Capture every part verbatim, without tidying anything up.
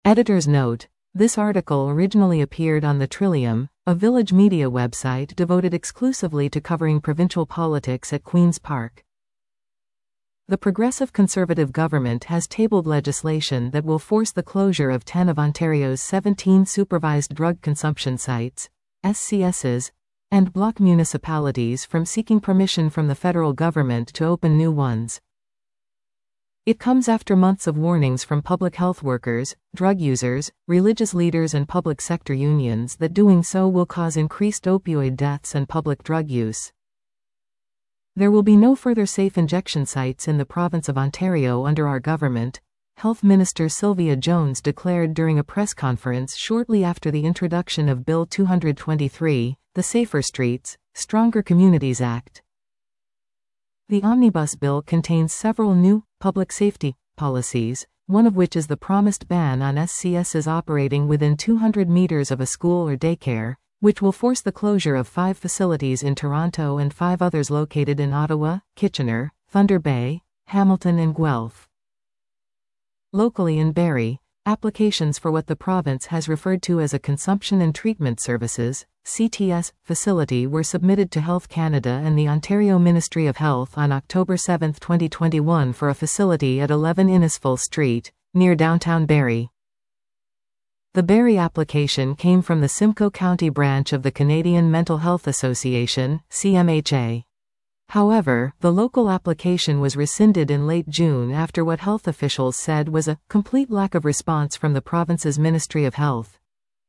Editor's note: this article originally appeared on the Trillium, a Village Media website devoted exclusively to covering provincial politics at Queen's Park. The Progressive Conservative government has tabled legislation that will force the closure of ten of Ontario's seventeen supervised drug consumption sites, S C Ss, and block municipalities from seeking permission from the federal government to open new ones. It comes after months of warnings from public health workers, drug users, religious leaders and public sector unions that doing so will cause increased opioid deaths and public drug use. There will be no further safe injection sites in the province of Ontario under our government, Health Minister Sylvia Jones declared during a press conference shortly after the introduction of Bill two hundred twenty-three, the Safer Streets, Stronger Communities Act. The Omnibus Bill contains several new, public safety, policies, one of which is the promised ban on S C Ss operating within two hundred meters of a school or daycare, which will force the closure of five facilities in Toronto and five others located in Ottawa, Kitchener, Thunder Bay, Hamilton and Guelph. Locally in Barrie, applications for what the province has referred to as a Consumption and Treatment Services, C T S, facility were submitted to Health Canada and the Ontario Ministry of Health on October seventh twenty twenty-one for a facility at eleven Innisfil Street, near downtown Barrie. The Barrie application came from the Simcoe County branch of the Canadian Mental Health Association, C M H A. However, the local application was rescinded in late June after what health officials said was a complete lack of response from the province's Ministry of Health.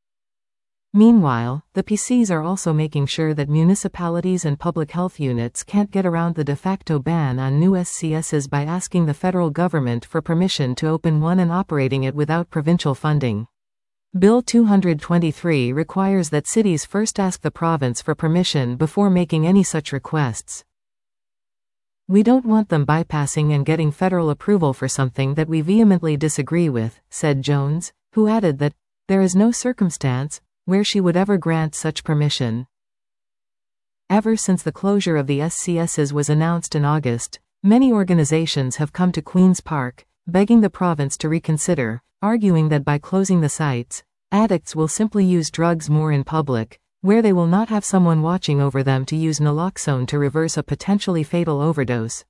Meanwhile, the P Cs are also making sure that municipalities and public health units can't get around the de facto ban on new S C Ss by asking the federal government for permission to open one and operating it without provincial funding. Bill two hundred twenty-three requires that cities first ask the province for permission before making any such requests. We don't want them bypassing and getting federal approval for something that we vehemently disagree with, said Jones, who added that there is no circumstance where she would ever grant such permission. Ever since the closure of the S C Ss was announced in August, many organizations have come to Queen's Park, begging the province to reconsider, arguing that by closing the sites, addicts will simply use drugs more in public, where they will not have someone watching over them to use naloxone to reverse a potentially fatal overdose.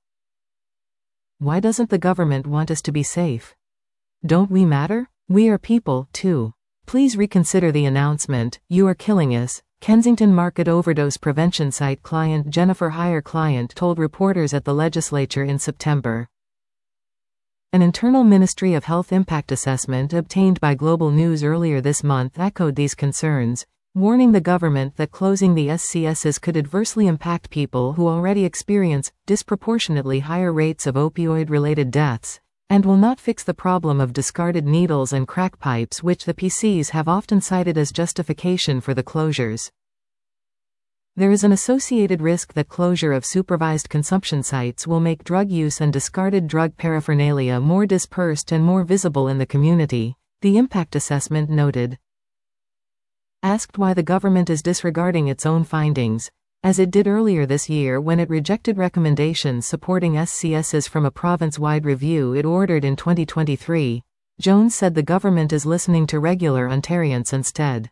Why doesn't the government want us to be safe? Don't we matter? We are people, too. Please reconsider the announcement. You are killing us, Kensington Market overdose prevention site client Jennifer Heyer client told reporters at the legislature in September. An internal Ministry of Health impact assessment obtained by Global News earlier this month echoed these concerns, warning the government that closing the S C Ss could adversely impact people who already experience disproportionately higher rates of opioid-related deaths, and will not fix the problem of discarded needles and crack pipes which the P Cs have often cited as justification for the closures. There is an associated risk that closure of supervised consumption sites will make drug use and discarded drug paraphernalia more dispersed and more visible in the community, the impact assessment noted. Asked why the government is disregarding its own findings, as it did earlier this year when it rejected recommendations supporting S C Ss from a province-wide review it ordered in twenty twenty-three, Jones said the government is listening to regular Ontarians instead.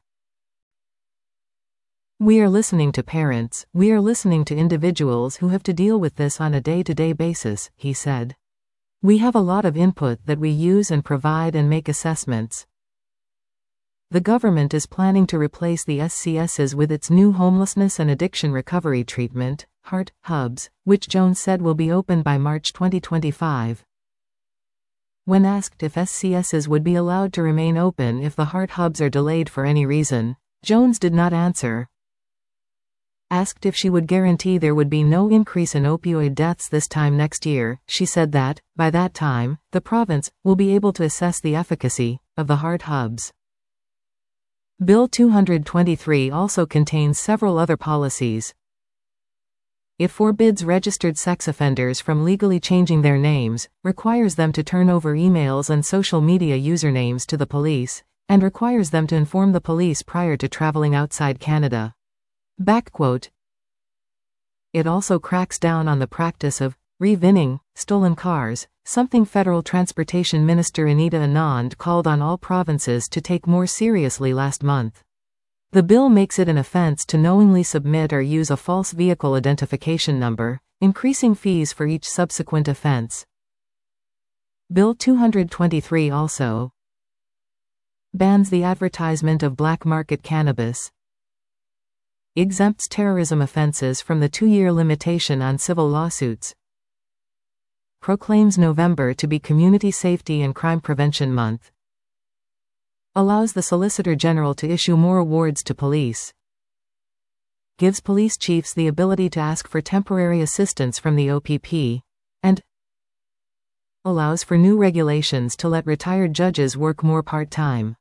We are listening to parents, we are listening to individuals who have to deal with this on a day-to-day basis, he said. We have a lot of input that we use and provide and make assessments. The government is planning to replace the S C Ss with its new homelessness and addiction recovery treatment, Heart Hubs, which Jones said will be open by March twenty twenty-five. When asked if S C Ss would be allowed to remain open if the Heart Hubs are delayed for any reason, Jones did not answer. Asked if she would guarantee there would be no increase in opioid deaths this time next year, she said that, by that time, the province will be able to assess the efficacy of the Heart Hubs. Bill two hundred twenty-three also contains several other policies. It forbids registered sex offenders from legally changing their names, requires them to turn over emails and social media usernames to the police, and requires them to inform the police prior to traveling outside Canada. Backquote. It also cracks down on the practice of Re-vinning, stolen cars, something Federal Transportation Minister Anita Anand called on all provinces to take more seriously last month. The bill makes it an offense to knowingly submit or use a false vehicle identification number, increasing fees for each subsequent offense. Bill two hundred twenty-three also bans the advertisement of black market cannabis, exempts terrorism offenses from the two-year limitation on civil lawsuits, proclaims November to be Community Safety and Crime Prevention Month, allows the Solicitor General to issue more awards to police, gives police chiefs the ability to ask for temporary assistance from the O P P, and allows for new regulations to let retired judges work more part-time.